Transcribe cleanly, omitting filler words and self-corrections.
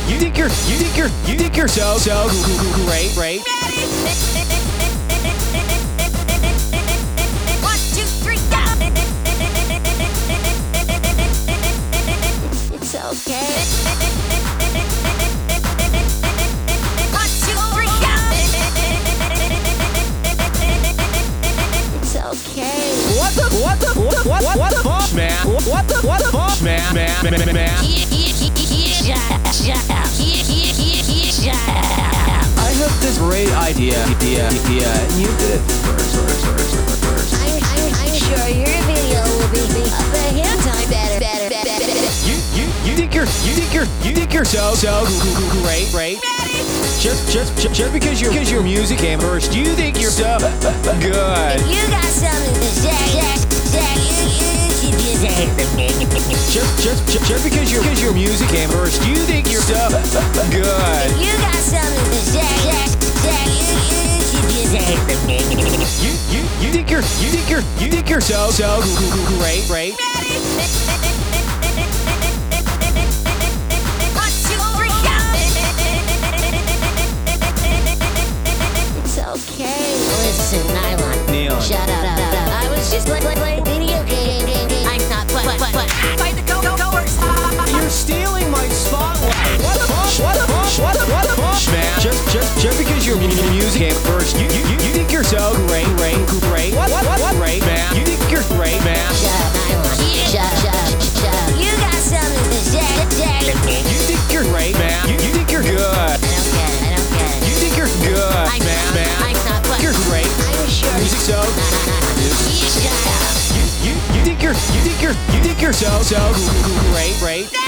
think you're so great. One, two, three, go! It's okay. One, two, three, go! It's okay. What the fuck, man? What the fuck, man? I have this great idea, and you did it first. I'm sure your video will be a million times better. You think you're so great. Just because your music came first, you think you're so good. If you got something to say, you just hate me. Just because your music came first, you think you're so good. If you got something to say, you just hate me. You think you're so great. One, two, three, go! It's okay. Listen, Nylon. Neon. Shut up. I was just playing video game. I'm not what? Fight the go-goers. You're stealing my spotlight. What the fuck, man? Just because your music came first, you think you're so great. What, great, man? You think you're great, man? Shut up, Nylon. Shut up. You got something to say. You think you're great, man? You think you're good. I don't get it. You think you're good, man? I'm not what? You're great. I'm sure. Music so. Shut up. You think you're so great.